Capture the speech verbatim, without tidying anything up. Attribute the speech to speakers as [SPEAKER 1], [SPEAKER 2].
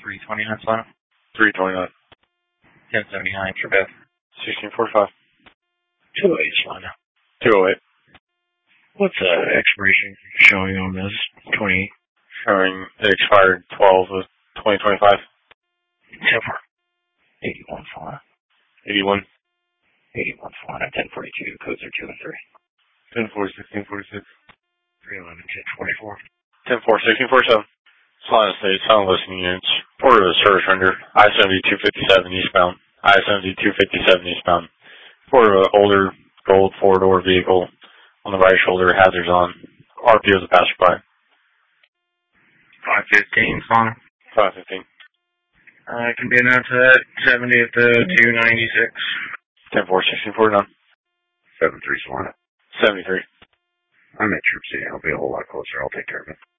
[SPEAKER 1] three twenty-nine Solana.
[SPEAKER 2] three twenty-nine.
[SPEAKER 1] ten seventy-nine for Beth.
[SPEAKER 2] sixteen forty-five.
[SPEAKER 1] two oh eight Solana.
[SPEAKER 2] two oh eight.
[SPEAKER 1] What's the uh, expiration showing on this? twenty-eight.
[SPEAKER 2] Showing it expired twelve of twenty twenty-five.
[SPEAKER 1] So far. eighty-one Solana.
[SPEAKER 2] eighty-one.
[SPEAKER 1] eighty-one Solana. ten forty-two. Codes are two and three.
[SPEAKER 2] ten four, sixteen forty-six.
[SPEAKER 1] three eleven, ten forty-four.
[SPEAKER 2] ten four, sixteen forty-seven. Solana State, Sound Listening Units. Port of the service render. I seventy two fifty-seven eastbound. I seventy two fifty-seven eastbound. Port of an older gold four-door vehicle. On the right shoulder, hazards on. R P O is a passerby.
[SPEAKER 1] five fifteen Solana.
[SPEAKER 2] five fifteen.
[SPEAKER 1] Uh, it can be announced at seventy at the two ninety-six.
[SPEAKER 2] ten four, sixteen forty-nine.
[SPEAKER 1] seven three Solana.
[SPEAKER 2] seventy-three.
[SPEAKER 1] I'm at Troop City. I'll be a whole lot closer. I'll take care of it.